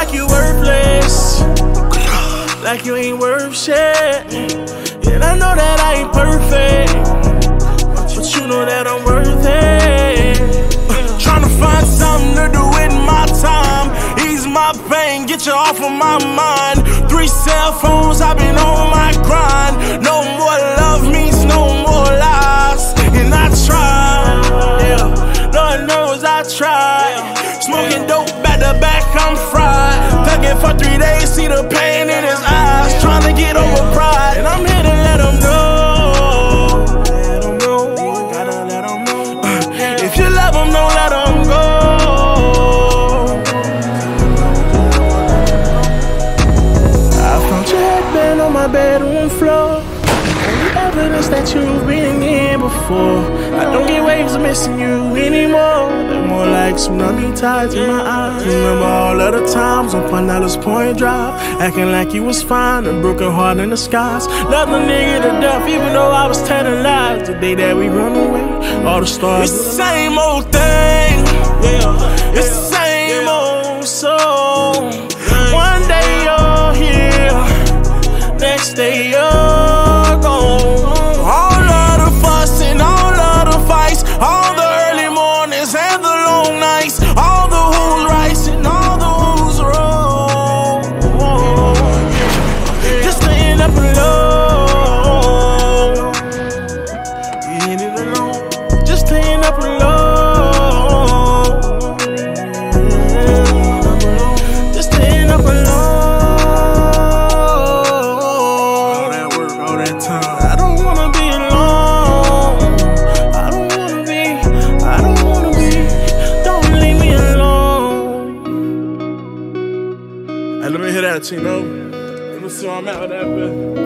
like you worthless, like you ain't worth shit. And I know that I ain't perfect, but you know that I'm worth it. Tryna find something to do with my time, ease my pain, get you off of my mind. 3 cell phones, I've been on my grind. No more love means no more lies. And I tried, yeah, Lord knows I tried. Smoking dope back to back, I'm fried. Thugging for 3 days, see the pain in his eyes. Tryna get over pride, and I'm here to let him know. Let him know, gotta let him know. If you love him, don't let him go. I found your headband on my bedroom floor. Only evidence that you've been here before. I don't get waves of missing you anymore. They're more like tsunami tides in my eyes. Remember all of the times on Pinellas Point Drive, acting like you was fine and broken heart in the skies. Loved the nigga to death even though I was telling lies. The day that we run away, all the stars. It's the same old thing, yeah. It's the same old song. One day you're here, next day you're gone. All of the fuss and all of the fights, all the early mornings and the long nights, all the who's right and all the who's wrong. Just to end up alone. You ended alone, just to end up alone. Just to end up alone. All that work, all that time. I don't wanna be alone. I don't wanna be. Don't leave me alone. Hey, let me hear that, Tino. Let me see where I'm at with that, man.